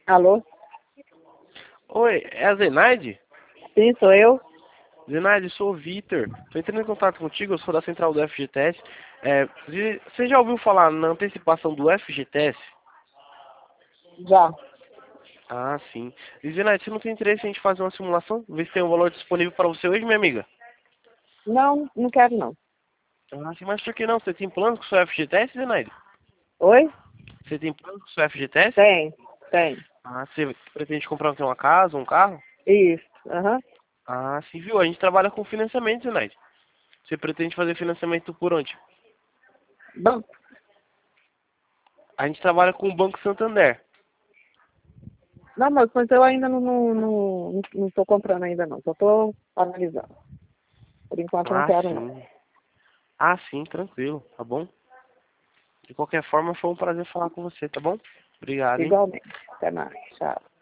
Alô? Oi, é a Zenaide? Sim, sou eu? Zenaide, sou o Vitor. Estou entrando em contato contigo, eu sou da central do FGTS. Você já ouviu falar na antecipação do FGTS? Já. Ah, sim. E Zenaide, você não tem interesse em a gente fazer uma simulação? Ver se tem um valor disponível para você hoje, minha amiga? Não, não quero não. Ah, sim, mas por que não? Você tem plano com o seu FGTS, Zenaide? Oi? Você tem plano com o seu FGTS? Tem, tem. Ah, você pretende comprar o quê? Uma casa, um carro? Isso. Aham. Ah, sim, viu? A gente trabalha com financiamento, Zenaide. Você pretende fazer financiamento por onde? Bom, A gente trabalha com o Banco Santander. não, mas eu ainda não tô comprando ainda não. Só tô analisando. Por enquanto eu não Ah, quero não. sim. Ah, sim, tranquilo, tá bom? De qualquer forma, foi um prazer falar com você, tá bom? Obrigado, hein? Igualmente. Até mais. Tchau.